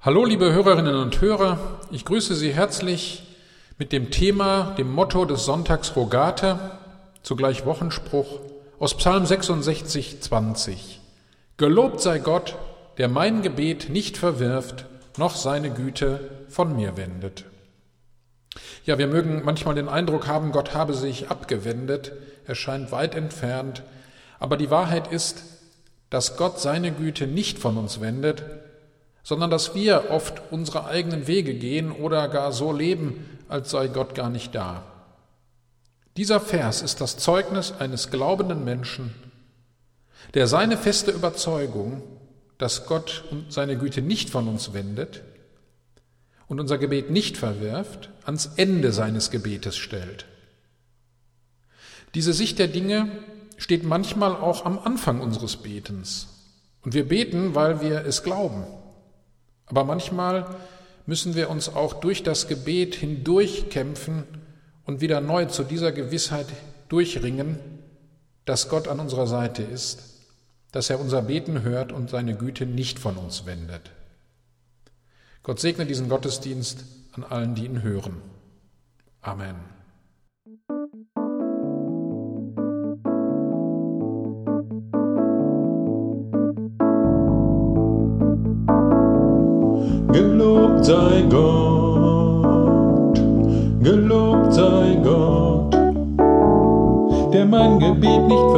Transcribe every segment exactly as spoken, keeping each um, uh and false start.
Hallo liebe Hörerinnen und Hörer, ich grüße Sie herzlich mit dem Thema, dem Motto des Sonntags Rogate, zugleich Wochenspruch aus Psalm sechsundsechzig, zwanzig. Gelobt sei Gott, der mein Gebet nicht verwirft, noch seine Güte von mir wendet. Ja, wir mögen manchmal den Eindruck haben, Gott habe sich abgewendet, er scheint weit entfernt, aber die Wahrheit ist, dass Gott seine Güte nicht von uns wendet, sondern dass wir oft unsere eigenen Wege gehen oder gar so leben, als sei Gott gar nicht da. Dieser Vers ist das Zeugnis eines glaubenden Menschen, der seine feste Überzeugung, dass Gott seine Güte nicht von uns wendet und unser Gebet nicht verwirft, ans Ende seines Gebetes stellt. Diese Sicht der Dinge steht manchmal auch am Anfang unseres Betens. Und wir beten, weil wir es glauben. Aber manchmal müssen wir uns auch durch das Gebet hindurch kämpfen und wieder neu zu dieser Gewissheit durchringen, dass Gott an unserer Seite ist, dass er unser Beten hört und seine Güte nicht von uns wendet. Gott segne diesen Gottesdienst an allen, die ihn hören. Amen. Gelobt sei Gott, gelobt sei Gott, der mein Gebet nicht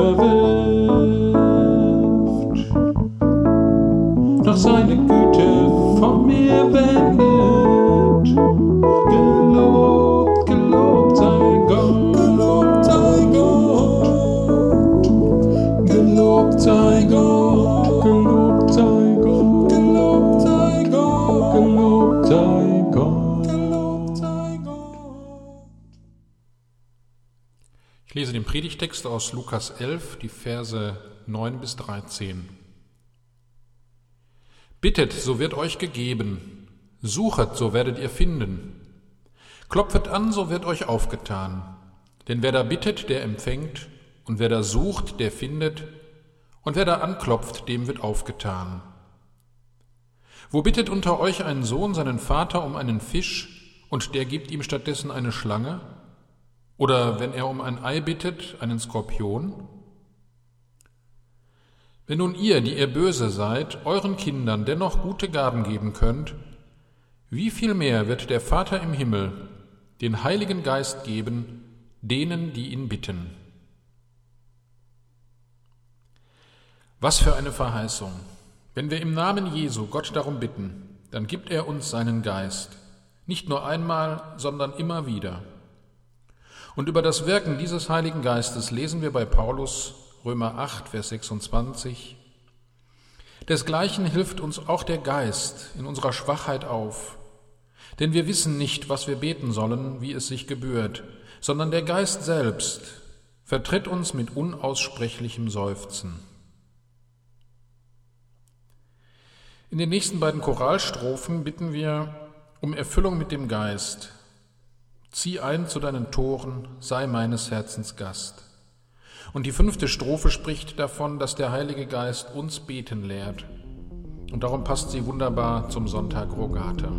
verwirft, noch seine Güte von mir wendet. Gelobt, gelobt sei Gott, gelobt sei Gott, gelobt sei Gott, gelobt sei Gott, gelobt sei Gott, gelobt sei Gott, gelobt sei Gott. Ich lese den Predigtext aus Lukas elf, die Verse neun bis dreizehn. Bittet, so wird euch gegeben, suchet, so werdet ihr finden, klopfet an, so wird euch aufgetan. Denn wer da bittet, der empfängt, und wer da sucht, der findet, und wer da anklopft, dem wird aufgetan. Wo bittet unter euch ein Sohn seinen Vater um einen Fisch, und der gibt ihm stattdessen eine Schlange? Oder wenn er um ein Ei bittet, einen Skorpion? Wenn nun ihr, die ihr böse seid, euren Kindern dennoch gute Gaben geben könnt, wie viel mehr wird der Vater im Himmel den Heiligen Geist geben, denen, die ihn bitten? Was für eine Verheißung! Wenn wir im Namen Jesu Gott darum bitten, dann gibt er uns seinen Geist, nicht nur einmal, sondern immer wieder. Und über das Wirken dieses Heiligen Geistes lesen wir bei Paulus, Römer acht, Vers sechsundzwanzig. Desgleichen hilft uns auch der Geist in unserer Schwachheit auf, denn wir wissen nicht, was wir beten sollen, wie es sich gebührt, sondern der Geist selbst vertritt uns mit unaussprechlichem Seufzen. In den nächsten beiden Choralstrophen bitten wir um Erfüllung mit dem Geist. Zieh ein zu deinen Toren, sei meines Herzens Gast. Und die fünfte Strophe spricht davon, dass der Heilige Geist uns beten lehrt. Und darum passt sie wunderbar zum Sonntag Rogate.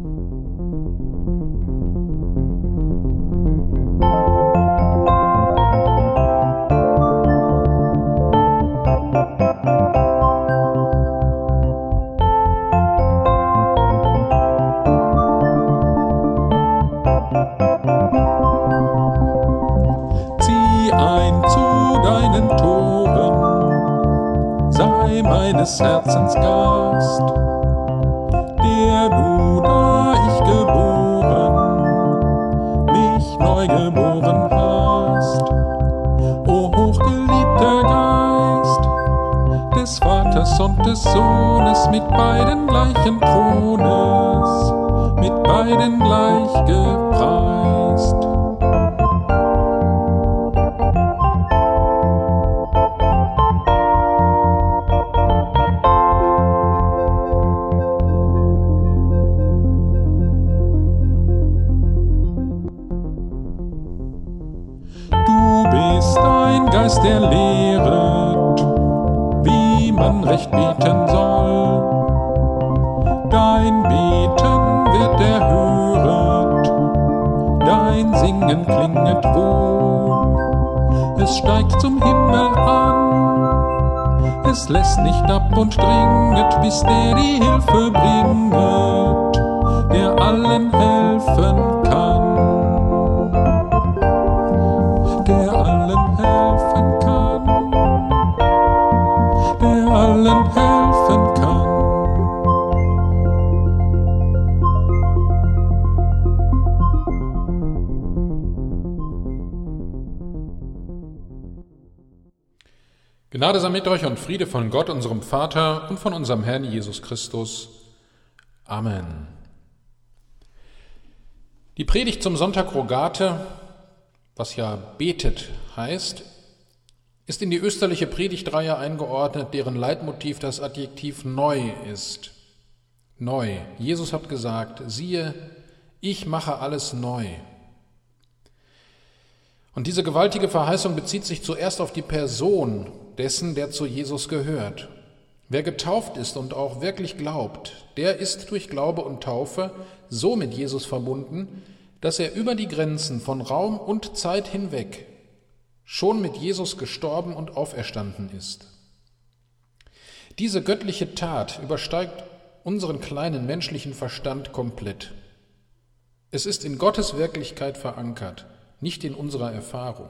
Sei meines Herzens Gast, der du, da ich geboren, mich neu geboren hast. O hochgeliebter Geist, des Vaters und des Sohnes, mit beiden gleichen Thrones, mit beiden gleich gepreist. Geist, der lehret, wie man recht beten soll. Dein Beten Singen klinget wohl. Es steigt zum Himmel an, es lässt nicht ab und dringet, bis der die Hilfe bringet, der allen helfen kann. Der allen helfen kann, der allen helfen kann. Gnade sei mit euch und Friede von Gott, unserem Vater und von unserem Herrn Jesus Christus. Amen. Die Predigt zum Sonntag Rogate, was ja betet heißt, ist in die österliche Predigtreihe eingeordnet, deren Leitmotiv das Adjektiv neu ist. Neu. Jesus hat gesagt, siehe, ich mache alles neu. Und diese gewaltige Verheißung bezieht sich zuerst auf die Person dessen, der zu Jesus gehört. Wer getauft ist und auch wirklich glaubt, der ist durch Glaube und Taufe so mit Jesus verbunden, dass er über die Grenzen von Raum und Zeit hinweg schon mit Jesus gestorben und auferstanden ist. Diese göttliche Tat übersteigt unseren kleinen menschlichen Verstand komplett. Es ist in Gottes Wirklichkeit verankert, nicht in unserer Erfahrung.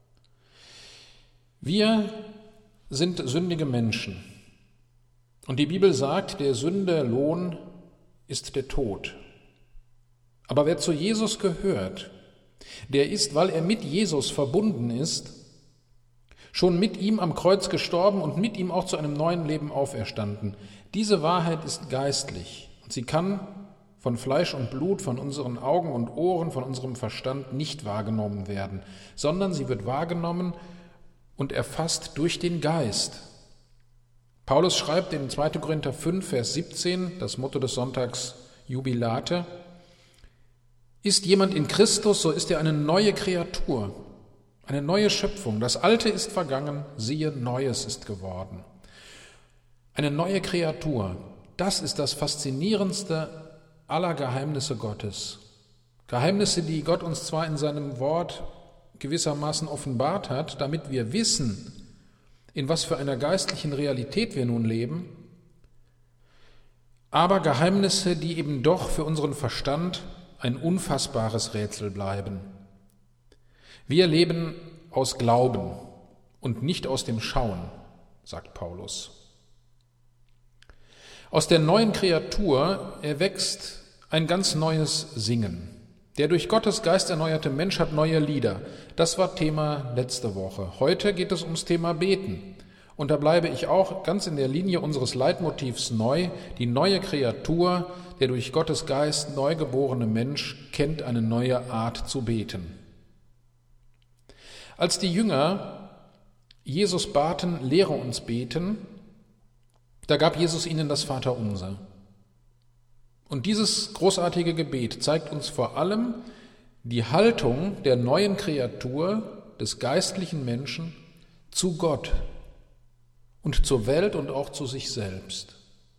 Wir sind sündige Menschen. Und die Bibel sagt, der Sünde Lohn ist der Tod. Aber wer zu Jesus gehört, der ist, weil er mit Jesus verbunden ist, schon mit ihm am Kreuz gestorben und mit ihm auch zu einem neuen Leben auferstanden. Diese Wahrheit ist geistlich und sie kann von Fleisch und Blut, von unseren Augen und Ohren, von unserem Verstand nicht wahrgenommen werden, sondern sie wird wahrgenommen und erfasst durch den Geist. Paulus schreibt in zweiter Korinther fünf, Vers siebzehn, das Motto des Sonntags Jubilate: Ist jemand in Christus, so ist er eine neue Kreatur, eine neue Schöpfung. Das Alte ist vergangen, siehe, Neues ist geworden. Eine neue Kreatur, das ist das Faszinierendste aller Geheimnisse Gottes. Geheimnisse, die Gott uns zwar in seinem Wort gewissermaßen offenbart hat, damit wir wissen, in was für einer geistlichen Realität wir nun leben, aber Geheimnisse, die eben doch für unseren Verstand ein unfassbares Rätsel bleiben. Wir leben aus Glauben und nicht aus dem Schauen, sagt Paulus. Aus der neuen Kreatur erwächst ein ganz neues Singen. Der durch Gottes Geist erneuerte Mensch hat neue Lieder. Das war Thema letzte Woche. Heute geht es ums Thema Beten. Und da bleibe ich auch ganz in der Linie unseres Leitmotivs neu. Die neue Kreatur, der durch Gottes Geist neugeborene Mensch, kennt eine neue Art zu beten. Als die Jünger Jesus baten, lehre uns beten, da gab Jesus ihnen das Vaterunser. Und dieses großartige Gebet zeigt uns vor allem die Haltung der neuen Kreatur, des geistlichen Menschen, zu Gott und zur Welt und auch zu sich selbst.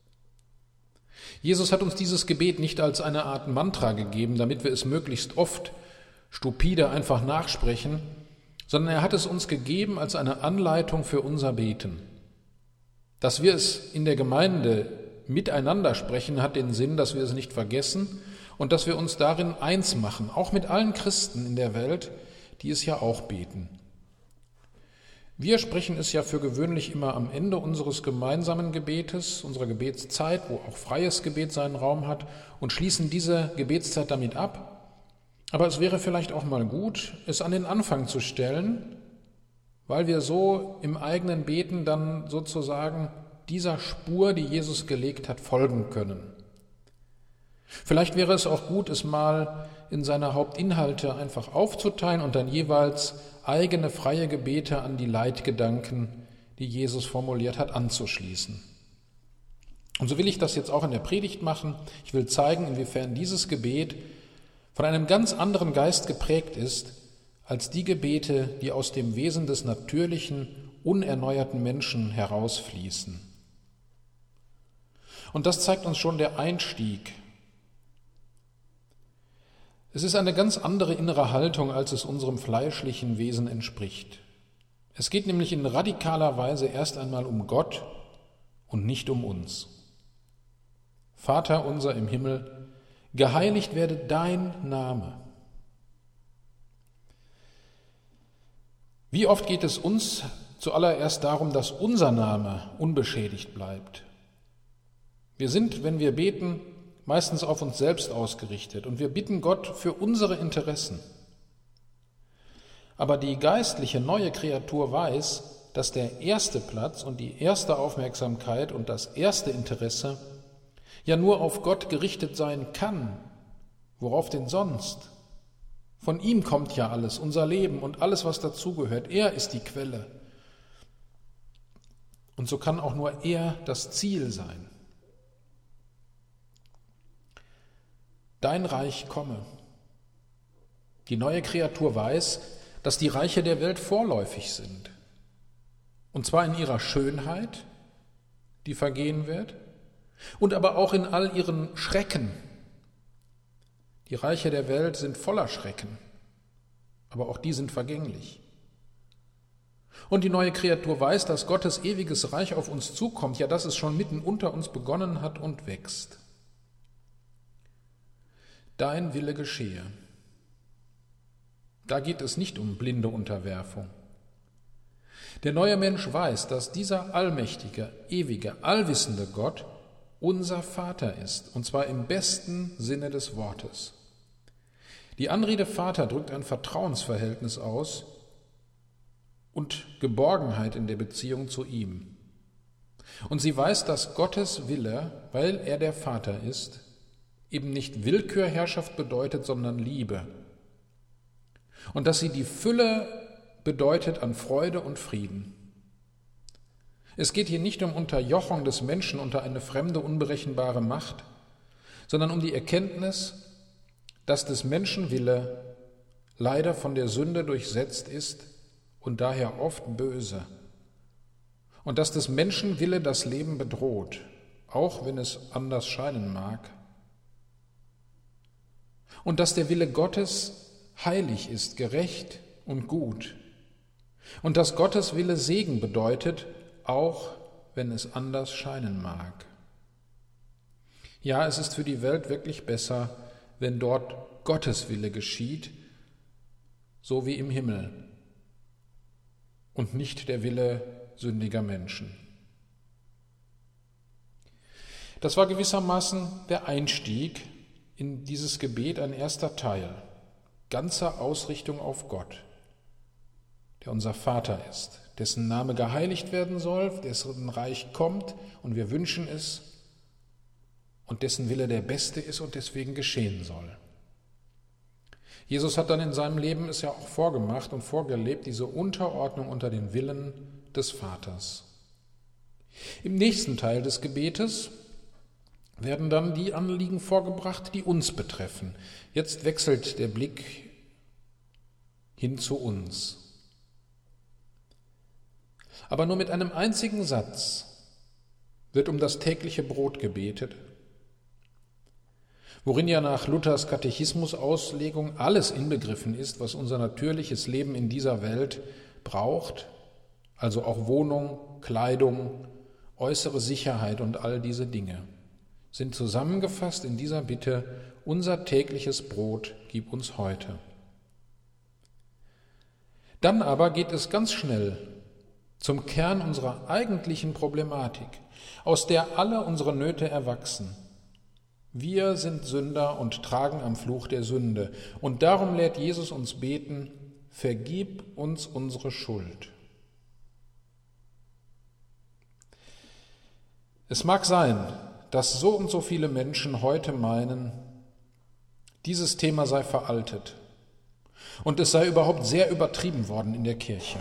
Jesus hat uns dieses Gebet nicht als eine Art Mantra gegeben, damit wir es möglichst oft stupide einfach nachsprechen, sondern er hat es uns gegeben als eine Anleitung für unser Beten. Dass wir es in der Gemeinde miteinander sprechen, hat den Sinn, dass wir es nicht vergessen und dass wir uns darin eins machen, auch mit allen Christen in der Welt, die es ja auch beten. Wir sprechen es ja für gewöhnlich immer am Ende unseres gemeinsamen Gebetes, unserer Gebetszeit, wo auch freies Gebet seinen Raum hat, und schließen diese Gebetszeit damit ab. Aber es wäre vielleicht auch mal gut, es an den Anfang zu stellen, weil wir so im eigenen Beten dann sozusagen dieser Spur, die Jesus gelegt hat, folgen können. Vielleicht wäre es auch gut, es mal in seine Hauptinhalte einfach aufzuteilen und dann jeweils eigene freie Gebete an die Leitgedanken, die Jesus formuliert hat, anzuschließen. Und so will ich das jetzt auch in der Predigt machen. Ich will zeigen, inwiefern dieses Gebet von einem ganz anderen Geist geprägt ist, als die Gebete, die aus dem Wesen des natürlichen, unerneuerten Menschen herausfließen. Und das zeigt uns schon der Einstieg. Es ist eine ganz andere innere Haltung, als es unserem fleischlichen Wesen entspricht. Es geht nämlich in radikaler Weise erst einmal um Gott und nicht um uns. Vater unser im Himmel, geheiligt werde dein Name. Wie oft geht es uns zuallererst darum, dass unser Name unbeschädigt bleibt? Wir sind, wenn wir beten, meistens auf uns selbst ausgerichtet und wir bitten Gott für unsere Interessen. Aber die geistliche neue Kreatur weiß, dass der erste Platz und die erste Aufmerksamkeit und das erste Interesse ja nur auf Gott gerichtet sein kann. Worauf denn sonst? Von ihm kommt ja alles, unser Leben und alles, was dazugehört. Er ist die Quelle. Und so kann auch nur er das Ziel sein. Dein Reich komme. Die neue Kreatur weiß, dass die Reiche der Welt vorläufig sind. Und zwar in ihrer Schönheit, die vergehen wird, und aber auch in all ihren Schrecken. Die Reiche der Welt sind voller Schrecken, aber auch die sind vergänglich. Und die neue Kreatur weiß, dass Gottes ewiges Reich auf uns zukommt, ja, dass es schon mitten unter uns begonnen hat und wächst. Dein Wille geschehe. Da geht es nicht um blinde Unterwerfung. Der neue Mensch weiß, dass dieser allmächtige, ewige, allwissende Gott unser Vater ist, und zwar im besten Sinne des Wortes. Die Anrede Vater drückt ein Vertrauensverhältnis aus und Geborgenheit in der Beziehung zu ihm. Und sie weiß, dass Gottes Wille, weil er der Vater ist, eben nicht Willkürherrschaft bedeutet, sondern Liebe. Und dass sie die Fülle bedeutet an Freude und Frieden. Es geht hier nicht um Unterjochung des Menschen unter eine fremde, unberechenbare Macht, sondern um die Erkenntnis, dass des Menschen Wille leider von der Sünde durchsetzt ist und daher oft böse. Und dass des Menschen Wille das Leben bedroht, auch wenn es anders scheinen mag. Und dass der Wille Gottes heilig ist, gerecht und gut. Und dass Gottes Wille Segen bedeutet, auch wenn es anders scheinen mag. Ja, es ist für die Welt wirklich besser, wenn dort Gottes Wille geschieht, so wie im Himmel, und nicht der Wille sündiger Menschen. Das war gewissermaßen der Einstieg in dieses Gebet, ein erster Teil, ganzer Ausrichtung auf Gott, der unser Vater ist, dessen Name geheiligt werden soll, dessen Reich kommt und wir wünschen es und dessen Wille der beste ist und deswegen geschehen soll. Jesus hat dann in seinem Leben es ja auch vorgemacht und vorgelebt, diese Unterordnung unter den Willen des Vaters. Im nächsten Teil des Gebetes werden dann die Anliegen vorgebracht, die uns betreffen. Jetzt wechselt der Blick hin zu uns. Aber nur mit einem einzigen Satz wird um das tägliche Brot gebetet, worin ja nach Luthers Katechismusauslegung alles inbegriffen ist, was unser natürliches Leben in dieser Welt braucht, also auch Wohnung, Kleidung, äußere Sicherheit und all diese Dinge, sind zusammengefasst in dieser Bitte: Unser tägliches Brot gib uns heute. Dann aber geht es ganz schnell zum Kern unserer eigentlichen Problematik, aus der alle unsere Nöte erwachsen. Wir sind Sünder und tragen am Fluch der Sünde. Und darum lehrt Jesus uns beten: Vergib uns unsere Schuld. Es mag sein, dass so und so viele Menschen heute meinen, dieses Thema sei veraltet und es sei überhaupt sehr übertrieben worden in der Kirche.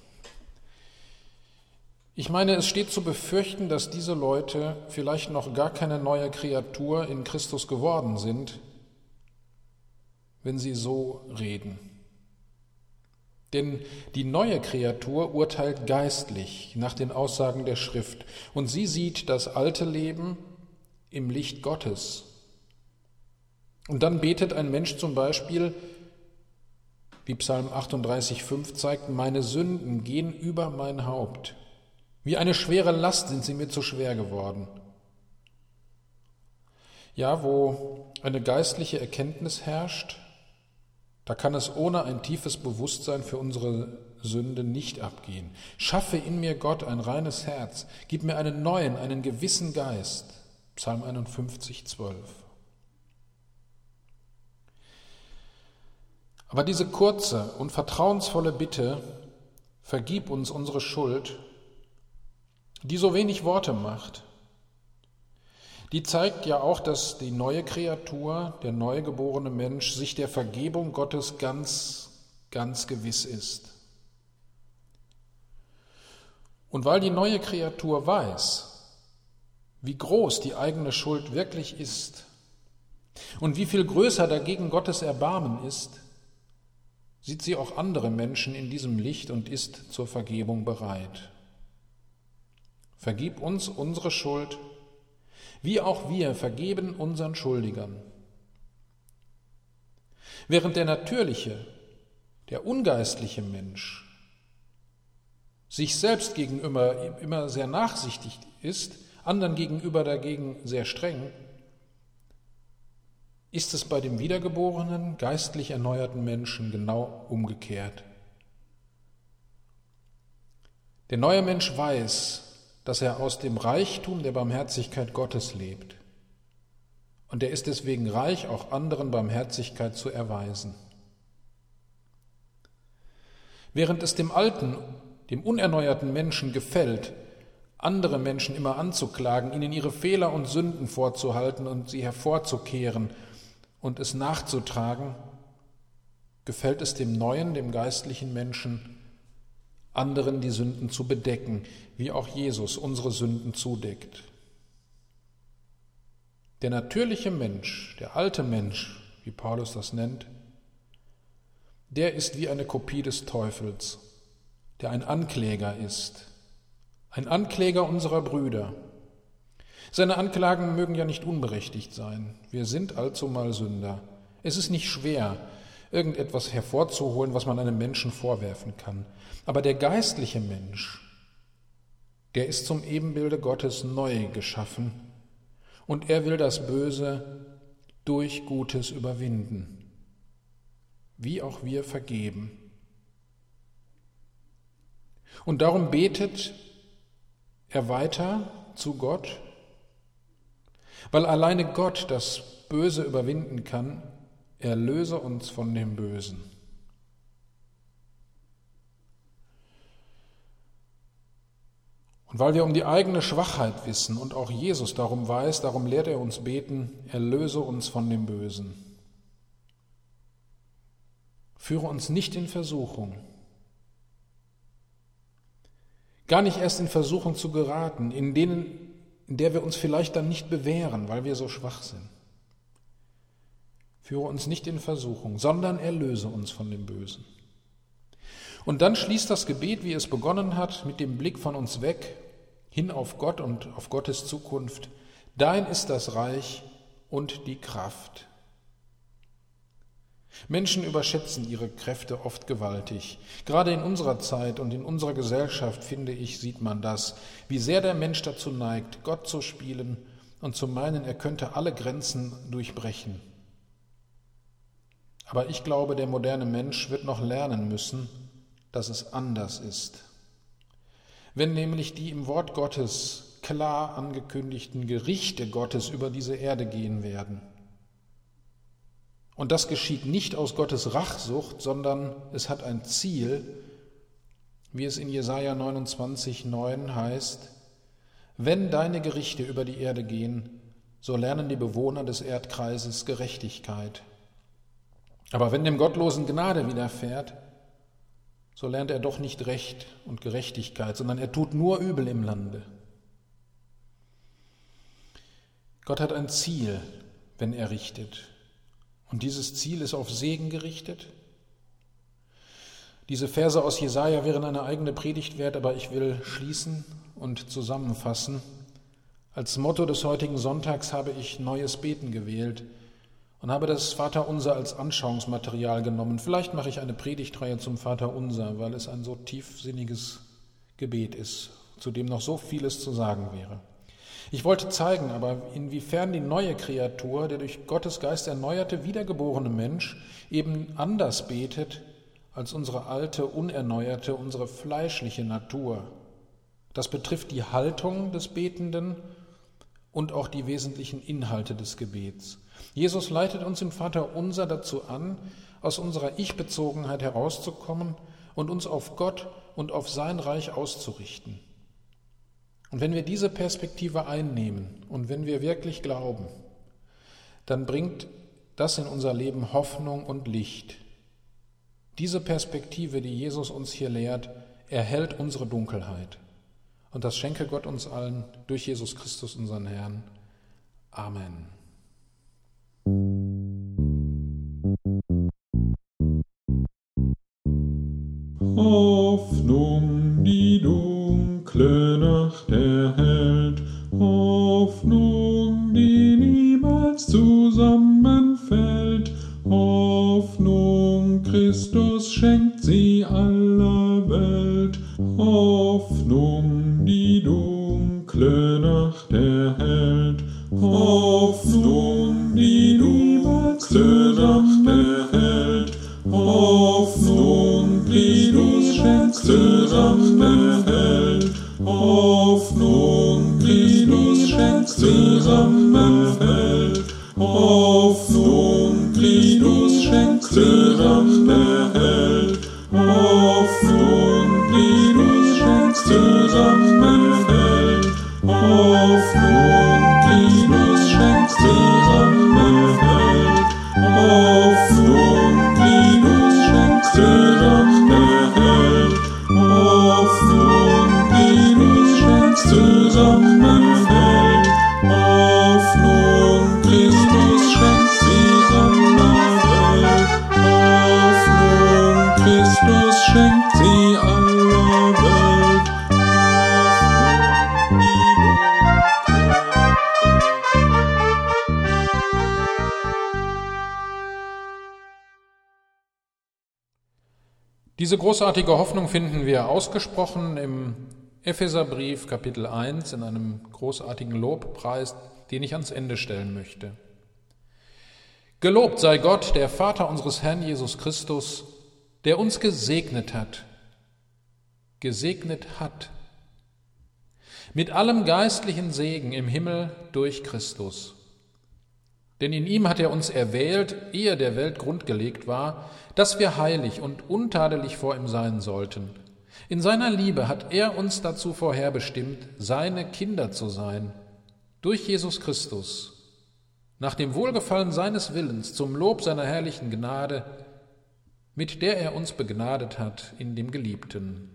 Ich meine, es steht zu befürchten, dass diese Leute vielleicht noch gar keine neue Kreatur in Christus geworden sind, wenn sie so reden. Denn die neue Kreatur urteilt geistlich nach den Aussagen der Schrift und sie sieht das alte Leben im Licht Gottes. Und dann betet ein Mensch zum Beispiel, wie Psalm achtunddreißig fünf zeigt, meine Sünden gehen über mein Haupt. Wie eine schwere Last sind sie mir zu schwer geworden. Ja, wo eine geistliche Erkenntnis herrscht, da kann es ohne ein tiefes Bewusstsein für unsere Sünde nicht abgehen. Schaffe in mir, Gott, ein reines Herz. Gib mir einen neuen, einen gewissen Geist. Psalm einundfünfzig, zwölf. Aber diese kurze und vertrauensvolle Bitte, vergib uns unsere Schuld, die so wenig Worte macht, die zeigt ja auch, dass die neue Kreatur, der neugeborene Mensch, sich der Vergebung Gottes ganz, ganz gewiss ist. Und weil die neue Kreatur weiß, wie groß die eigene Schuld wirklich ist und wie viel größer dagegen Gottes Erbarmen ist, sieht sie auch andere Menschen in diesem Licht und ist zur Vergebung bereit. Vergib uns unsere Schuld, wie auch wir vergeben unseren Schuldigern. Während der natürliche, der ungeistliche Mensch sich selbst gegenüber immer sehr nachsichtig ist, anderen gegenüber dagegen sehr streng, ist es bei dem wiedergeborenen, geistlich erneuerten Menschen genau umgekehrt. Der neue Mensch weiß, dass er aus dem Reichtum der Barmherzigkeit Gottes lebt. Und er ist deswegen reich, auch anderen Barmherzigkeit zu erweisen. Während es dem alten, dem unerneuerten Menschen gefällt, andere Menschen immer anzuklagen, ihnen ihre Fehler und Sünden vorzuhalten und sie hervorzukehren und es nachzutragen, gefällt es dem neuen, dem geistlichen Menschen, anderen die Sünden zu bedecken, wie auch Jesus unsere Sünden zudeckt. Der natürliche Mensch, der alte Mensch, wie Paulus das nennt, der ist wie eine Kopie des Teufels, der ein Ankläger ist, ein Ankläger unserer Brüder. Seine Anklagen mögen ja nicht unberechtigt sein. Wir sind allzumal Sünder. Es ist nicht schwer, irgendetwas hervorzuholen, was man einem Menschen vorwerfen kann. Aber der geistliche Mensch, der ist zum Ebenbilde Gottes neu geschaffen und er will das Böse durch Gutes überwinden, wie auch wir vergeben. Und darum betet er weiter zu Gott, weil alleine Gott das Böse überwinden kann, erlöse uns von dem Bösen. Und weil wir um die eigene Schwachheit wissen und auch Jesus darum weiß, darum lehrt er uns beten, erlöse uns von dem Bösen. Führe uns nicht in Versuchung. Gar nicht erst in Versuchung zu geraten, in denen, in der wir uns vielleicht dann nicht bewähren, weil wir so schwach sind. Führe uns nicht in Versuchung, sondern erlöse uns von dem Bösen. Und dann schließt das Gebet, wie es begonnen hat, mit dem Blick von uns weg, hin auf Gott und auf Gottes Zukunft. Dein ist das Reich und die Kraft. Menschen überschätzen ihre Kräfte oft gewaltig. Gerade in unserer Zeit und in unserer Gesellschaft, finde ich, sieht man das, wie sehr der Mensch dazu neigt, Gott zu spielen und zu meinen, er könnte alle Grenzen durchbrechen. Aber ich glaube, der moderne Mensch wird noch lernen müssen, dass es anders ist. Wenn nämlich die im Wort Gottes klar angekündigten Gerichte Gottes über diese Erde gehen werden. Und das geschieht nicht aus Gottes Rachsucht, sondern es hat ein Ziel, wie es in Jesaja neunundzwanzig neun heißt, wenn deine Gerichte über die Erde gehen, so lernen die Bewohner des Erdkreises Gerechtigkeit. Aber wenn dem Gottlosen Gnade widerfährt, so lernt er doch nicht Recht und Gerechtigkeit, sondern er tut nur Übel im Lande. Gott hat ein Ziel, wenn er richtet. Und dieses Ziel ist auf Segen gerichtet. Diese Verse aus Jesaja wären eine eigene Predigt wert, aber ich will schließen und zusammenfassen. Als Motto des heutigen Sonntags habe ich neues Beten gewählt. und habe das Vaterunser als Anschauungsmaterial genommen. Vielleicht mache ich eine Predigtreihe zum Vaterunser, weil es ein so tiefsinniges Gebet ist, zu dem noch so vieles zu sagen wäre. Ich wollte zeigen, aber inwiefern die neue Kreatur, der durch Gottes Geist erneuerte, wiedergeborene Mensch, eben anders betet als unsere alte, unerneuerte, unsere fleischliche Natur. Das betrifft die Haltung des Betenden und auch die wesentlichen Inhalte des Gebets. Jesus leitet uns im Vaterunser dazu an, aus unserer Ich-Bezogenheit herauszukommen und uns auf Gott und auf sein Reich auszurichten. Und wenn wir diese Perspektive einnehmen und wenn wir wirklich glauben, dann bringt das in unser Leben Hoffnung und Licht. Diese Perspektive, die Jesus uns hier lehrt, erhellt unsere Dunkelheit. Und das schenke Gott uns allen durch Jesus Christus, unseren Herrn. Amen. Hoffnung, die dunkle Nacht erhellt, Hoffnung, die niemals zusammenfällt, Hoffnung, Christus schenkt sie aller Welt, Hoffnung, die dunkle Nacht erhellt, Hoffnung, die dunkle Nacht erhellt, Hoffnung, Christus schenkt zusammenhält, Hoffnung, Christus schenkt zusammenhält, Hoffnung, Christus schenkt zusammenhält, Hoffnung, Christus schenkt zusammenhält, Hoffnung, Christus schenkt zusammenhält, Hoffnung, Christus schenkt zusammenhält, Hoffnung, Christus schenkt zusammenhält, Hoffnung, Christus schenkt zusammenhält, Hoffnung, Christus schenkt sie aller Welt. Diese großartige Hoffnung finden wir ausgesprochen im Epheserbrief Kapitel eins in einem großartigen Lobpreis, den ich ans Ende stellen möchte. Gelobt sei Gott, der Vater unseres Herrn Jesus Christus, der uns gesegnet hat, gesegnet hat, mit allem geistlichen Segen im Himmel durch Christus. Denn in ihm hat er uns erwählt, ehe der Welt Grund gelegt war, dass wir heilig und untadelig vor ihm sein sollten. In seiner Liebe hat er uns dazu vorherbestimmt, seine Kinder zu sein, durch Jesus Christus, nach dem Wohlgefallen seines Willens, zum Lob seiner herrlichen Gnade, mit der er uns begnadet hat in dem Geliebten.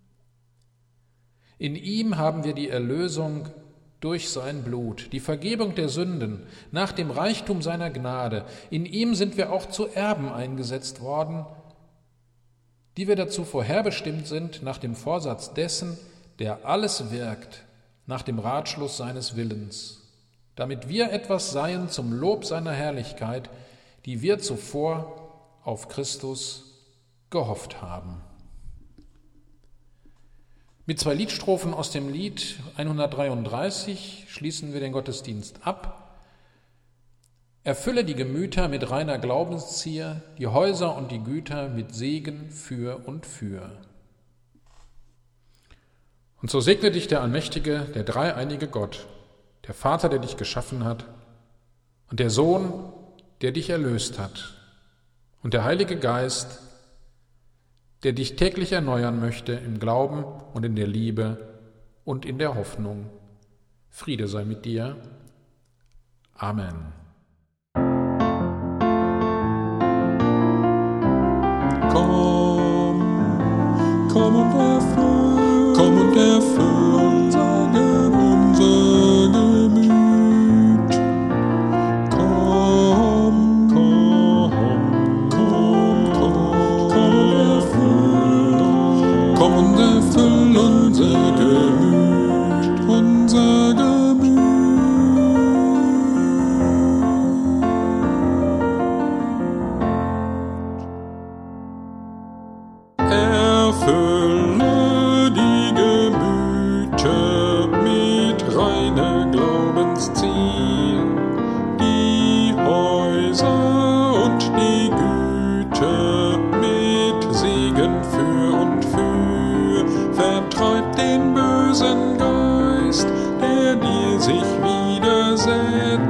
In ihm haben wir die Erlösung durch sein Blut, die Vergebung der Sünden, nach dem Reichtum seiner Gnade. In ihm sind wir auch zu Erben eingesetzt worden, die wir dazu vorherbestimmt sind, nach dem Vorsatz dessen, der alles wirkt, nach dem Ratschluss seines Willens, damit wir etwas seien zum Lob seiner Herrlichkeit, die wir zuvor auf Christus gehofft haben. Mit zwei Liedstrophen aus dem Lied hundertdreiunddreißig schließen wir den Gottesdienst ab. Erfülle die Gemüter mit reiner Glaubenszier, die Häuser und die Güter mit Segen für und für. Und so segne dich der allmächtige, der dreieinige Gott, der Vater, der dich geschaffen hat, und der Sohn, der dich erlöst hat, und der Heilige Geist, der dich täglich erneuern möchte im Glauben und in der Liebe und in der Hoffnung. Friede sei mit dir. Amen. Komm, komm und erfüll, komm und erfüll unser Gemüt. Komm, komm, komm, komm, komm und erfüll, komm und erfüll unser Gemüt, unser Gemüt.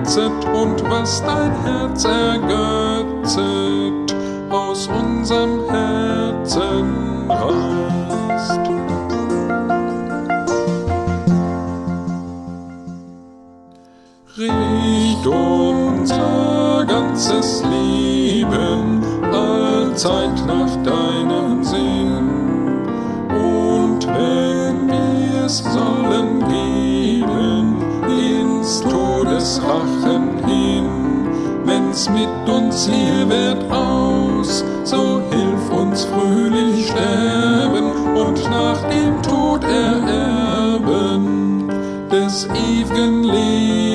schmerzet und was dein Herz ergötzet, aus unserem Herzen reißt. Richt unser ganzes Leben allzeit nach deinem Sinn, und wenn wir's sollen geben ins Todes Rachen hin, wenn's mit uns hier wird aus, so hilf uns fröhlich sterben und nach dem Tod ererben des ewigen Lebens